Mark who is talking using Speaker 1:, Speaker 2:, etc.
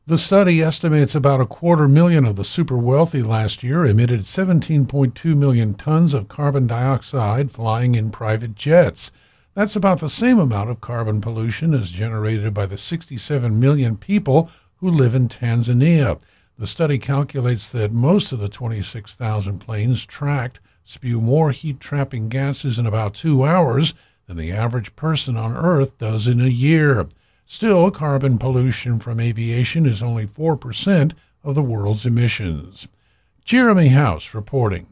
Speaker 1: The study estimates about 250,000 of the super wealthy last year emitted 17.2 million tons of carbon dioxide flying in private jets. That's about the same amount of carbon pollution as generated by the 67 million people who live in Tanzania. The study calculates that most of the 26,000 planes tracked spew more heat-trapping gases in about 2 hours than the average person on Earth does in a year. Still, carbon pollution from aviation is only 4% of the world's emissions. Jeremy House reporting.